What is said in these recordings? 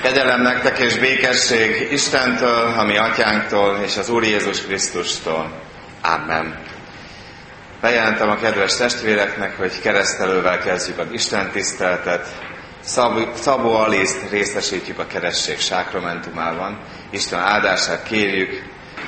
Kegyelem nektek és békesség Istentől, a mi atyánktól és az Úr Jézus Krisztustól. Amen. Bejelentem a kedves testvéreknek, hogy keresztelővel kezdjük az istentiszteletet. Szabó Aliszt részesítjük a keresztség sákramentumában. Isten áldását kérjük.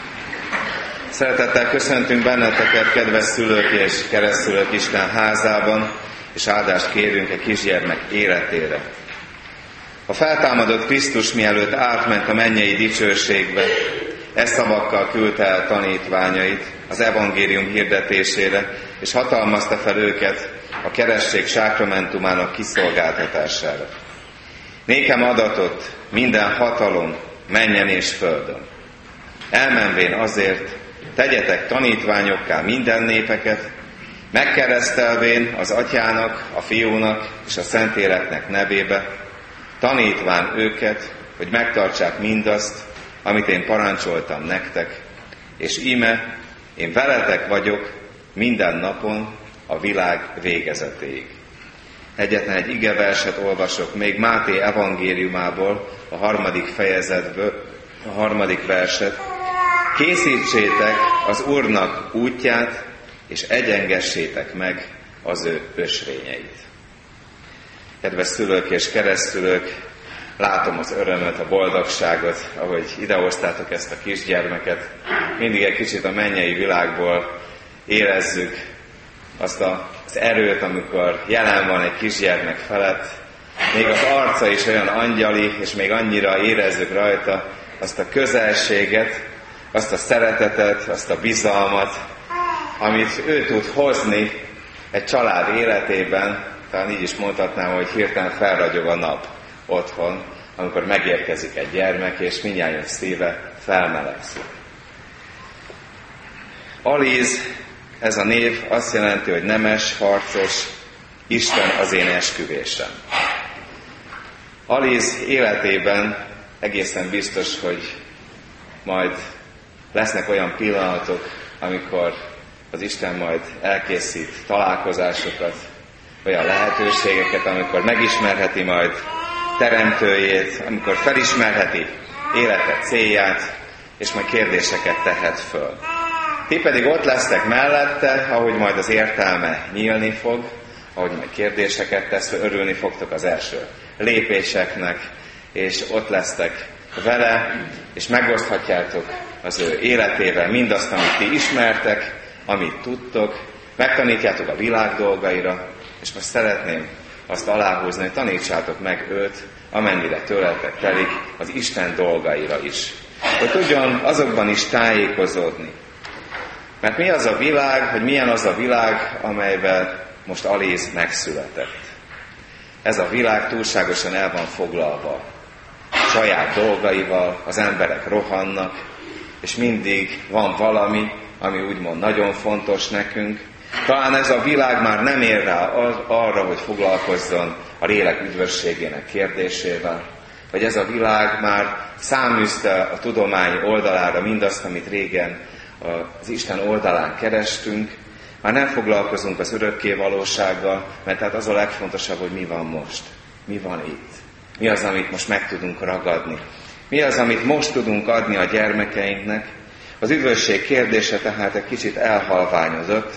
Szeretettel köszöntünk benneteket, kedves szülők és keresztülők Isten házában, és áldást kérünk egy kisgyermek életére. A feltámadott Krisztus mielőtt átment a mennyei dicsőségbe, szavakkal küldte el tanítványait az evangélium hirdetésére, és hatalmazta fel őket a keresztség sákramentumának kiszolgáltatására. Nékem adatott minden hatalom menjen és földön. Elmenvén azért, tegyetek tanítványokká minden népeket, megkeresztelvén az Atyának, a Fiúnak és a Szentléleknek nevébe, tanítván őket, hogy megtartsák mindazt, amit én parancsoltam nektek, és íme, én veletek vagyok minden napon a világ végezetéig. Egyetlen egy igeverset olvasok még Máté evangéliumából, a 3. fejezetből, a 3. verset. Készítsétek az Úrnak útját, és egyengessétek meg az ő ösvényeit. Kedves szülők és keresztülők, látom az örömöt, a boldogságot, ahogy idehoztátok ezt a kisgyermeket. Mindig egy kicsit a mennyei világból érezzük azt az erőt, amikor jelen van egy kisgyermek felett. Még az arca is olyan angyali, és még annyira érezzük rajta azt a közelséget, azt a szeretetet, azt a bizalmat, amit ő tud hozni egy család életében. Talán így is mondhatnám, hogy hirtelen felragyog a nap otthon, amikor megérkezik egy gyermek, és mindnyájunk szíve felmelegszik. Aliz, ez a név azt jelenti, hogy nemes, harcos, Isten az én esküvésem. Aliz életében egészen biztos, hogy majd lesznek olyan pillanatok, amikor az Isten majd elkészít találkozásokat, olyan lehetőségeket, amikor megismerheti majd teremtőjét, amikor felismerheti élete célját, és majd kérdéseket tehet föl. Ti pedig ott lesztek mellette, ahogy majd az értelme nyílni fog, ahogy majd kérdéseket tesz, örülni fogtok az első lépéseknek, és ott lesztek vele, és megoszthatjátok az ő életével mindazt, amit ti ismertek, amit tudtok, megtanítjátok a világ dolgaira, és most szeretném azt aláhúzni, hogy tanítsátok meg őt, amennyire tőletek telik, az Isten dolgaira is. Hogy tudjon azokban is tájékozódni. Mert mi az a világ, hogy milyen az a világ, amelyben most Aliz megszületett. Ez a világ túlságosan el van foglalva saját dolgaival, az emberek rohannak, és mindig van valami, ami úgymond nagyon fontos nekünk. Talán ez a világ már nem ér rá arra, hogy foglalkozzon a lélek üdvösségének kérdésével, vagy ez a világ már száműzte a tudomány oldalára mindazt, amit régen az Isten oldalán kerestünk, már nem foglalkozunk az örökké valósággal, mert hát az a legfontosabb, hogy mi van most, mi van itt, mi az, amit most meg tudunk ragadni, mi az, amit most tudunk adni a gyermekeinknek. Az üdvösség kérdése tehát egy kicsit elhalványozott,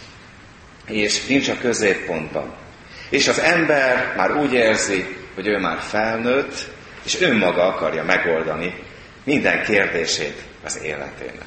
és nincs a középpontban. És az ember már úgy érzi, hogy ő már felnőtt, és önmaga akarja megoldani minden kérdését az életének.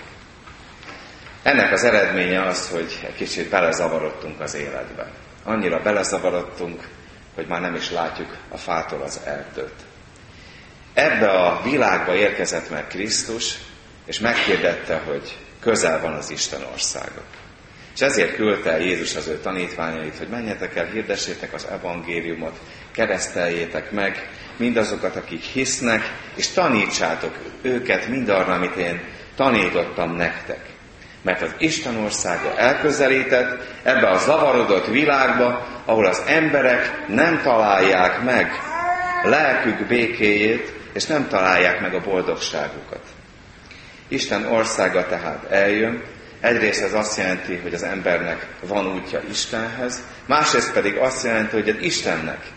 Ennek az eredménye az, hogy egy kicsit belezavarodtunk az életbe. Annyira belezavarodtunk, hogy már nem is látjuk a fától az erdőt. Ebbe a világba érkezett meg Krisztus, és meghirdette, hogy közel van az Isten országa. És ezért küldte Jézus az ő tanítványait, hogy menjetek el, hirdessétek az evangéliumot, kereszteljétek meg mindazokat, akik hisznek, és tanítsátok őket mindarra, amit én tanítottam nektek. Mert az Isten országa elközelített ebbe a zavarodott világba, ahol az emberek nem találják meg lelkük békéjét, és nem találják meg a boldogságukat. Isten országa tehát eljön, egyrészt ez azt jelenti, hogy az embernek van útja Istenhez, másrészt pedig azt jelenti, hogy az Istennek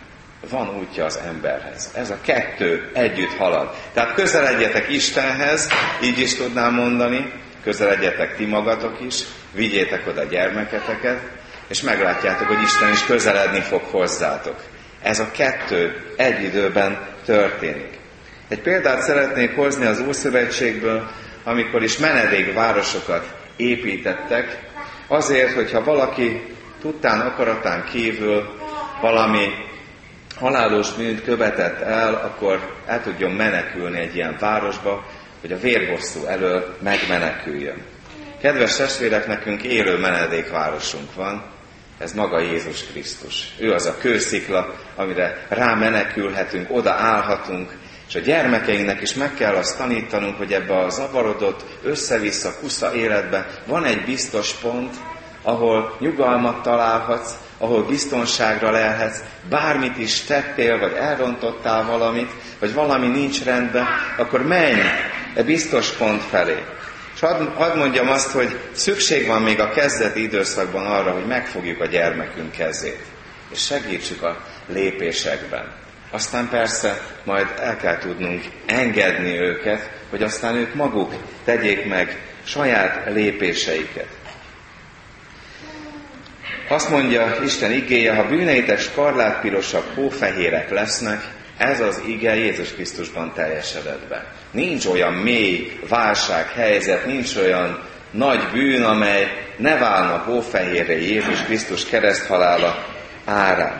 van útja az emberhez. Ez a kettő együtt halad. Tehát közeledjetek Istenhez, így is tudnám mondani, közeledjetek ti magatok is, vigyétek oda gyermeketeket, és meglátjátok, hogy Isten is közeledni fog hozzátok. Ez a kettő egy időben történik. Egy példát szeretnék hozni az Ószövetségből, amikor is menedékvárosokat építettek, azért, hogyha valaki tudtán akaratán kívül valami halálos bűnt követett el, akkor el tudjon menekülni egy ilyen városba, hogy a vérbosszú elől megmeneküljön. Kedves testvérek, nekünk élő menedékvárosunk van, ez maga Jézus Krisztus. Ő az a kőszikla, amire rámenekülhetünk, oda állhatunk, és a gyermekeinknek is meg kell azt tanítanunk, hogy ebbe a zavarodott, össze-vissza kusza életbe van egy biztos pont, ahol nyugalmat találhatsz, ahol biztonságra lelhetsz, bármit is tettél, vagy elrontottál valamit, vagy valami nincs rendben, akkor menj e biztos pont felé. És hadd mondjam azt, hogy szükség van még a kezdeti időszakban arra, hogy megfogjuk a gyermekünk kezét, és segítsük a lépésekben. Aztán persze majd el kell tudnunk engedni őket, hogy aztán ők maguk tegyék meg saját lépéseiket. Azt mondja Isten igéje, ha bűneitek skarlátpirosak, hófehérek lesznek, ez az ige Jézus Krisztusban teljesedett be. Nincs olyan mély válsághelyzet, nincs olyan nagy bűn, amely ne válna hófehérre Jézus Krisztus kereszthalála árán.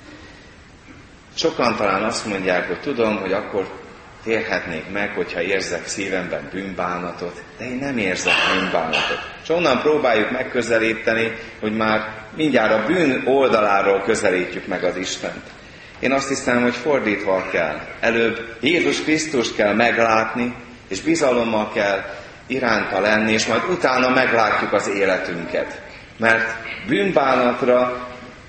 Sokan talán azt mondják, hogy tudom, hogy akkor térhetnék meg, hogyha érzek szívemben bűnbánatot, de én nem érzek bűnbánatot. És onnan próbáljuk megközelíteni, hogy már mindjárt a bűn oldaláról közelítjük meg az Istent. Én azt hiszem, hogy fordítva kell. Előbb Jézus Krisztust kell meglátni, és bizalommal kell iránta lenni, és majd utána meglátjuk az életünket. Mert bűnbánatra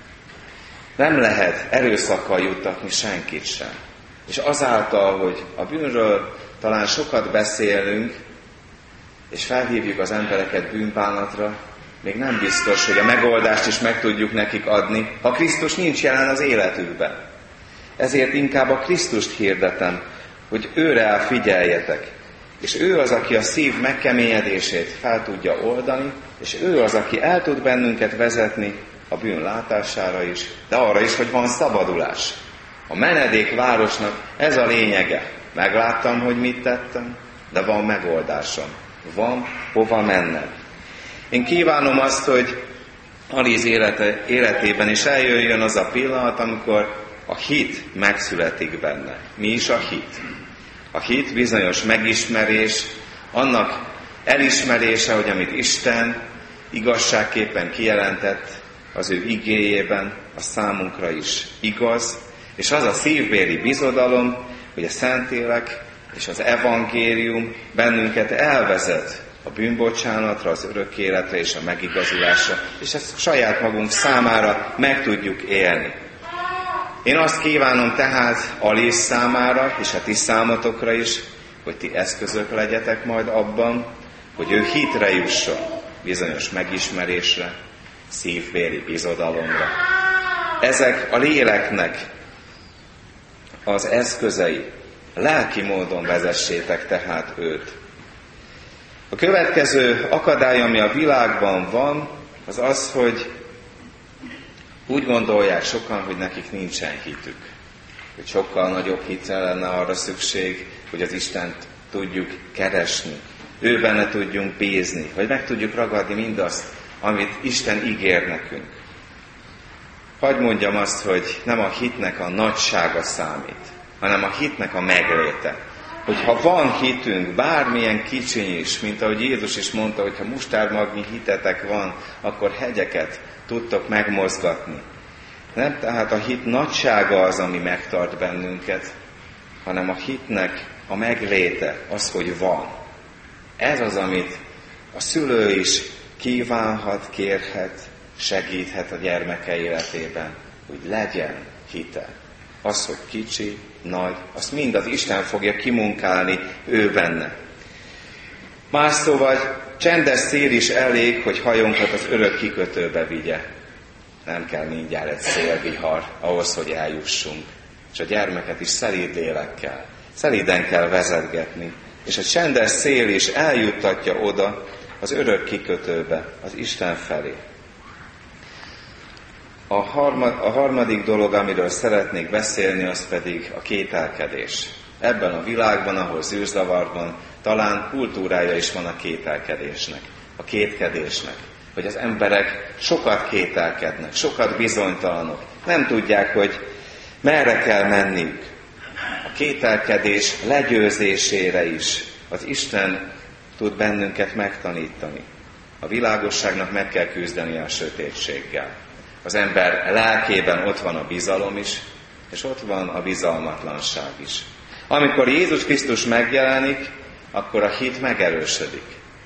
nem lehet erőszakkal juttatni senkit sem. És azáltal, hogy a bűnről talán sokat beszélünk, és felhívjuk az embereket bűnbánatra, még nem biztos, hogy a megoldást is meg tudjuk nekik adni, ha Krisztus nincs jelen az életükben. Ezért inkább a Krisztust hirdetem, hogy őre figyeljetek. És ő az, aki a szív megkeményedését fel tudja oldani, és ő az, aki el tud bennünket vezetni a bűn látására is, de arra is, hogy van szabadulás. A menedékvárosnak ez a lényege. Megláttam, hogy mit tettem, de van megoldásom. Van hova mennem. Én kívánom azt, hogy Aliz életében is eljöjjön az a pillanat, amikor a hit megszületik benne. Mi is a hit? A hit bizonyos megismerés, annak elismerése, hogy amit Isten igazságképpen kijelentett az ő igéjében, a számunkra is igaz, és az a szívbéli bizodalom, hogy a Szentlélek és az evangélium bennünket elvezet a bűnbocsánatra, az örök életre és a megigazulásra, és ezt saját magunk számára meg tudjuk élni. Én azt kívánom tehát Alice számára, és a ti számotokra is, hogy ti eszközök legyetek majd abban, hogy ő hitre jusson, bizonyos megismerésre, szívbéli bizodalomra. Ezek a léleknek az eszközei. Lelki módon vezessétek tehát őt. A következő akadály, ami a világban van, az az, hogy úgy gondolják sokan, hogy nekik nincsen hitük. Hogy sokkal nagyobb hitre lenne arra szükség, hogy az Istent tudjuk keresni. Ő benne tudjunk bízni, vagy meg tudjuk ragadni mindazt, amit Isten ígér nekünk. Hadd mondjam azt, hogy nem a hitnek a nagysága számít, hanem a hitnek a megléte. Hogyha van hitünk, bármilyen kicsiny is, mint ahogy Jézus is mondta, hogy ha mustármagnyi hitetek van, akkor hegyeket tudtok megmozgatni. Nem tehát a hit nagysága az, ami megtart bennünket, hanem a hitnek a megléte, az, hogy van. Ez az, amit a szülő is kívánhat, kérhet, segíthet a gyermeke életében, hogy legyen hite. Az, hogy kicsi, nagy, azt mind az Isten fogja kimunkálni ő benne. Más szóval csendes szél is elég, hogy hajunkat az örök kikötőbe vigye. Nem kell mindjárt egy szélvihar ahhoz, hogy eljussunk. és a gyermeket is szelíd lélekkel, szelíden kell vezetgetni, és a csendes szél is eljuttatja oda az örök kikötőbe, az Isten felé. A harmadik dolog, amiről szeretnék beszélni, az pedig a kételkedés. Ebben a világban, ahol zűrzavar van, talán kultúrája is van a kételkedésnek, a kétkedésnek, hogy az emberek sokat kételkednek, sokat bizonytalanok, nem tudják, hogy merre kell menniük. A kételkedés legyőzésére is az Isten tud bennünket megtanítani. A világosságnak meg kell küzdeni a sötétséggel. Az ember lelkében ott van a bizalom is, és ott van a bizalmatlanság is. Amikor Jézus Krisztus megjelenik, akkor a hit megerősödik.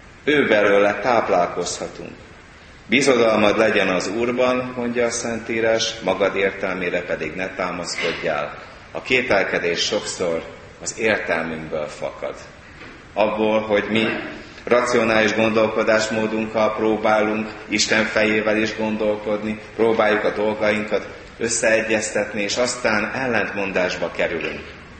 Ő belőle táplálkozhatunk. Bizodalmad legyen az Úrban, mondja a Szentírás, magad értelmére pedig ne támaszkodjál. A kételkedés sokszor az értelmünkből fakad. Abból, hogy mi racionális gondolkodásmódunkkal próbálunk Isten fejével is gondolkodni, próbáljuk a dolgainkat összeegyeztetni, és aztán ellentmondásba kerülünk.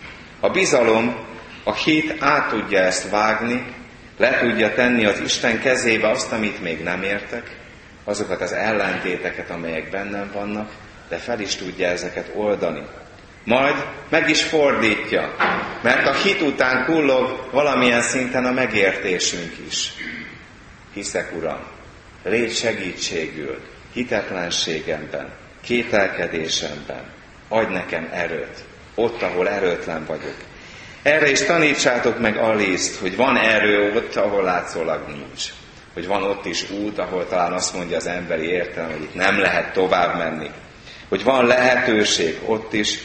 A bizalom, a hit át tudja ezt vágni, le tudja tenni az Isten kezébe azt, amit még nem értek, azokat az ellentéteket, amelyek bennem vannak, de fel is tudja ezeket oldani. Majd meg is fordítja, mert a hit után kullog valamilyen szinten a megértésünk is. Hiszek, Uram, légy segítségül, hitetlenségemben, kételkedésemben, adj nekem erőt, ott, ahol erőtlen vagyok. Erre is tanítsátok meg Alízt, hogy van erő ott, ahol látszólag nincs. Hogy van ott is út, ahol talán azt mondja az emberi értelem, hogy itt nem lehet tovább menni. Hogy van lehetőség ott is,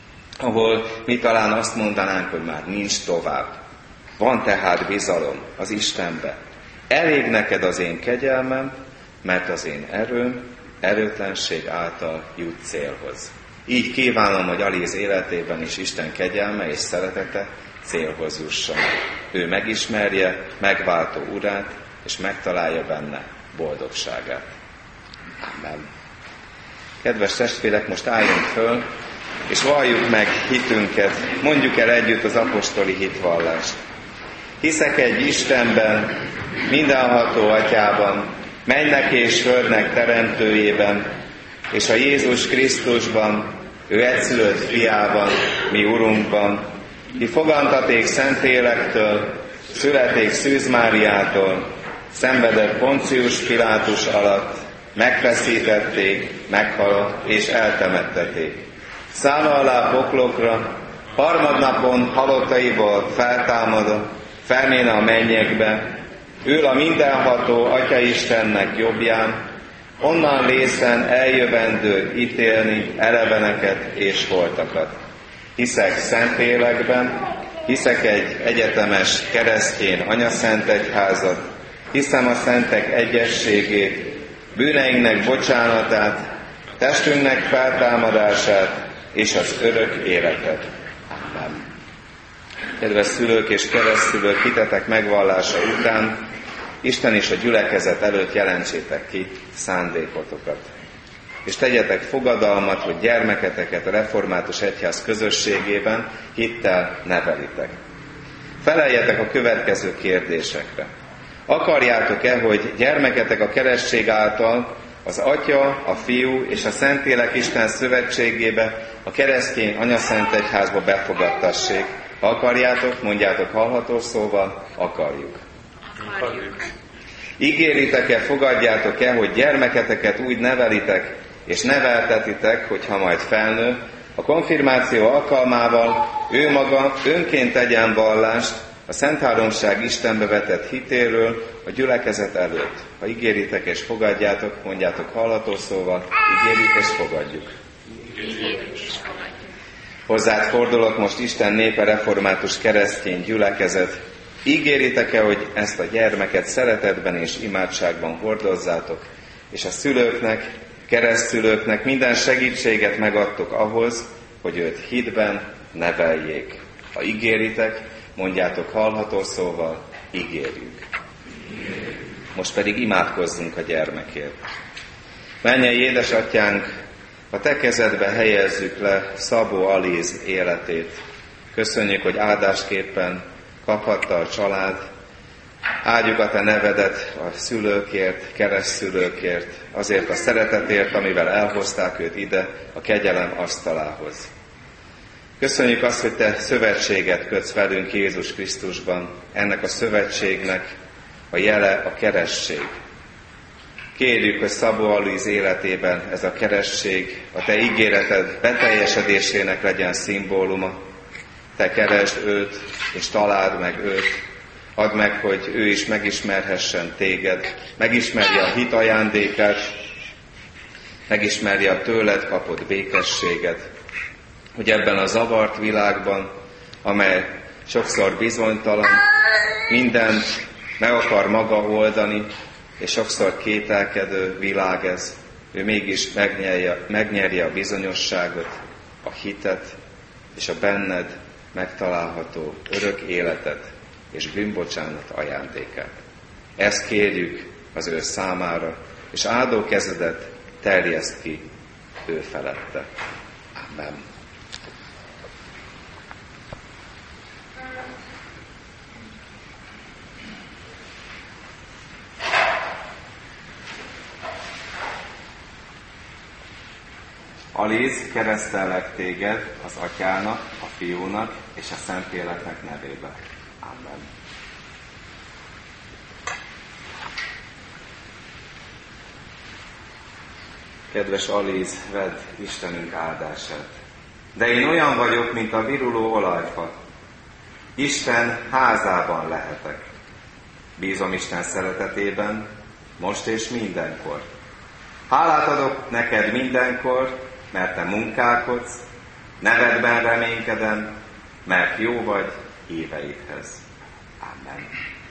ahol mi talán azt mondanánk, hogy már nincs tovább. Van tehát bizalom az Istenbe. Elég neked az én kegyelmem, mert az én erőm erőtlenség által jut célhoz. Így kívánom, hogy Alíz életében is Isten kegyelme és szeretete célhoz jusson. Ő megismerje megváltó Urát, és megtalálja benne boldogságát. Amen. Kedves testvérek, most álljunk föl, és valljuk meg hitünket, mondjuk el együtt az apostoli hitvallást. Hiszek egy Istenben, mindenható Atyában, mennek és földnek teremtőjében, és a Jézus Krisztusban, ő egyszülött fiában, mi Urunkban, ki fogantaték Szentlélektől, születték Szűz Máriától, szenvedett Poncius Pilátus alatt, megfeszítették, meghalt és eltemettették. Szálla alá poklokra, harmadnapon halottaiból feltámadott, felméne a mennyekbe, ül a mindenható Atya-Istennek jobbján, onnan lészen eljövendő ítélni eleveneket és holtakat. Hiszek Szentlélekben, hiszek egy egyetemes keresztény anyaszentegyházat, hiszem a szentek egyességét, bűneinknek bocsánatát, testünknek feltámadását és az örök életet. Amen. Kedves szülők és keresztszülők, hitetek megvallása után Isten és a gyülekezet előtt jelentsétek ki szándékotokat. És tegyetek fogadalmat, hogy gyermeketeket a református egyház közösségében hittel nevelitek. Feleljetek a következő kérdésekre. Akarjátok-e, hogy gyermeketek a keresztség által az Atya, a Fiú és a Szentlélek Isten szövetségébe, a keresztény anyaszentegyházba befogadtassék? Ha akarjátok, mondjátok hallható szóval, akarjuk. Ígéritek-e, fogadjátok-e, hogy gyermeketeket úgy nevelitek és neveltetitek, hogyha majd felnő, a konfirmáció alkalmával ő maga önként tegyen vallást a Szentháromság Istenbe vetett hitéről a gyülekezet előtt. Ha ígéritek és fogadjátok, mondjátok hallható szóval, ígérjük és fogadjuk. Hozzád fordulok most, Isten népe, református keresztény gyülekezet. Ígéritek-e, hogy ezt a gyermeket szeretetben és imádságban hordozzátok, és a szülőknek, keresztszülőknek minden segítséget megadtok ahhoz, hogy őt hitben neveljék. Ha ígéritek, mondjátok hallható szóval, ígérjük. Most pedig imádkozzunk a gyermekért. Mennyei édesatyánk, A Te kezedbe helyezzük le Szabó Alíz életét. Köszönjük, hogy áldásképpen kaphatta a család. Áldjuk a Te nevedet a szülőkért, keresztszülőkért, azért a szeretetért, amivel elhozták őt ide a kegyelem asztalához. Köszönjük azt, hogy Te szövetséget kötsz velünk Jézus Krisztusban. Ennek a szövetségnek a jele a keresztség. Kérjük, hogy Szabó Alíz életében ez a keresztség a Te ígéreted beteljesedésének legyen szimbóluma. Te keresd őt, és találd meg őt. Add meg, hogy ő is megismerhessen Téged, megismerje a hit ajándékát, megismerje a tőled kapott békességet, hogy ebben a zavart világban, amely sokszor bizonytalan, mindent meg akar maga oldani, és sokszor kételkedő világ ez, ő mégis megnyerje a bizonyosságot, a hitet, és a benned megtalálható örök életet és bűnbocsánat ajándékát. Ezt kérjük az ő számára, és áldó kezedet terjeszt ki ő felette. Amen. Alíz, keresztellek téged az Atyának, a Fiúnak és a Szentléleknek nevében. Amen. Kedves Alíz, vedd Istenünk áldását. De én olyan vagyok, mint a viruló olajfa. Isten házában lehetek. Bízom Isten szeretetében, most és mindenkor. Hálát adok neked mindenkor, mert te munkálkodsz, nevedben reménykedem, mert jó vagy híveidhez. Amen.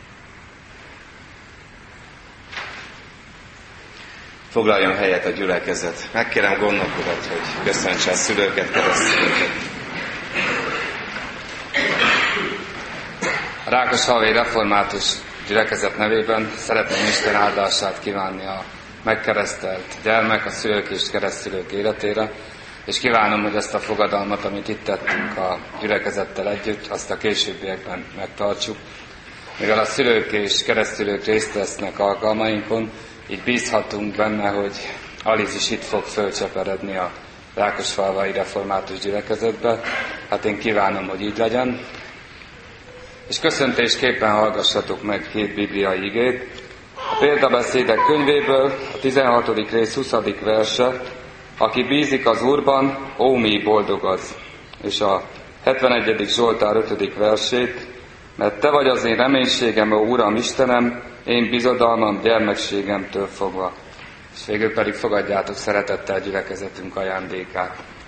Foglaljon helyet a gyülekezet. Megkérem gondnok urat, hogy köszöntse a szülőket, keresztülőket. A Rákosfalvai Református Gyülekezet nevében szeretném Isten áldását kívánni a megkeresztelt gyermek, a szülők és keresztülők életére, és kívánom, hogy ezt a fogadalmat, amit itt tettünk a gyülekezettel együtt, azt a későbbiekben megtartsuk. Mivel a szülők és keresztülők részt vesznek alkalmainkon, így bízhatunk benne, hogy Alíz is itt fog fölcseperedni a Rákosfalvai Református Gyülekezetbe. Hát én kívánom, hogy így legyen. És köszöntésképpen hallgassatok meg 2 bibliai igét. A példabeszédek könyvéből a 16. rész 20. verse, aki bízik az Úrban, ó, mi boldog az. És a 71. Zsoltár 5. versét, mert te vagy az én reménységem, ó Uram Istenem, én bizodalmam gyermekségemtől fogva. És végül pedig fogadjátok szeretettel gyülekezetünk ajándékát.